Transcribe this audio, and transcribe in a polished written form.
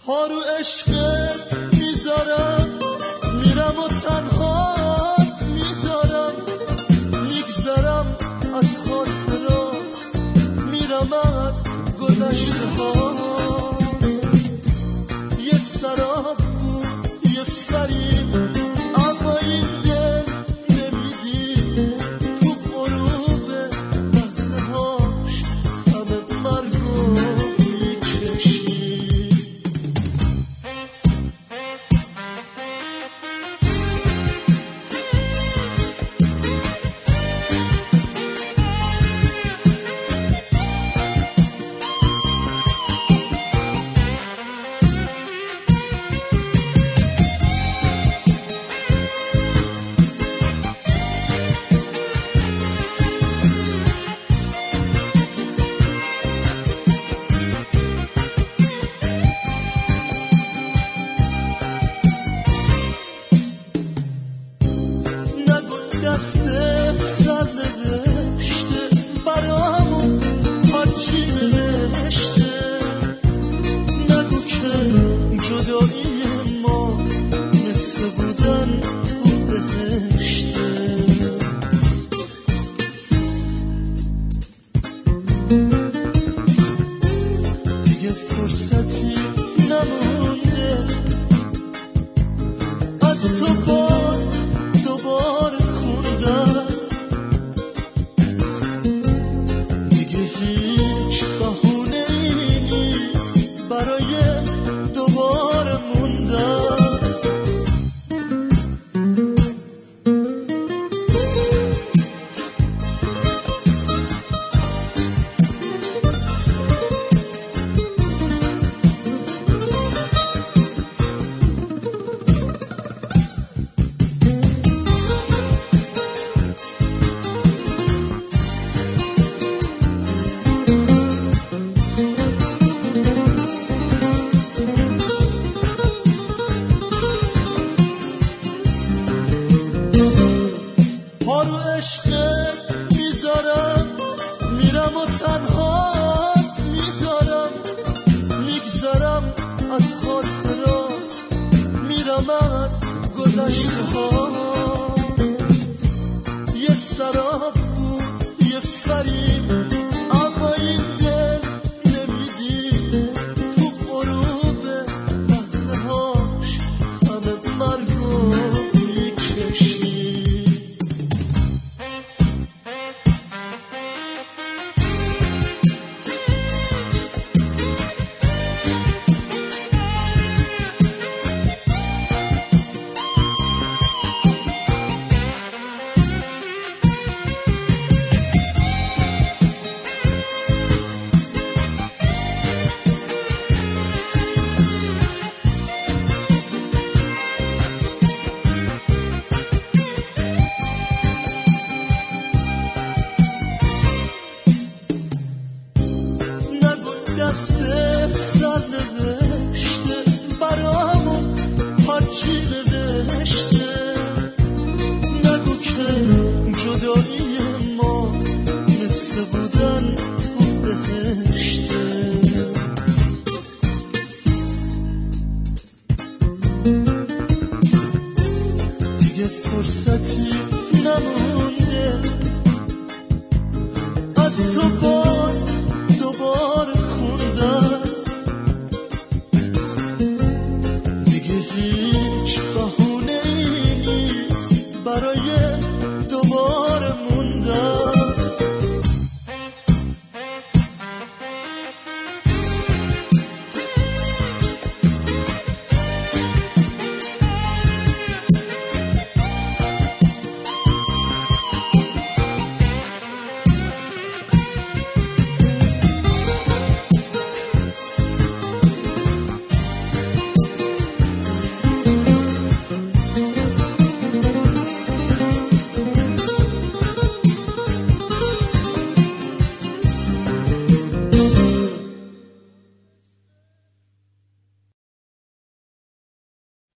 پا رو عشقت میذارم، میرم و تنها میذارم، میگذرم از خاطرات، میرم از گذشته ها. یه سراب بود یه فریب، اما این دل نمیدی، تو غروب لحظه هاش همه مرگو میکشی. دسته سر نوشته برامون هرچی نوشته، نگو که جدایی ما مثل بودن تو بهشته. دیگه فرصتی نمونده از تو باز دوباره خوندم، دیگه هیچ بهونه‌ای نیست برای دوباره موندن. پا رو عشقت میذارم، میرم و تنها میذارم، میگذرم از خاطرات، میرم از گذشته ها.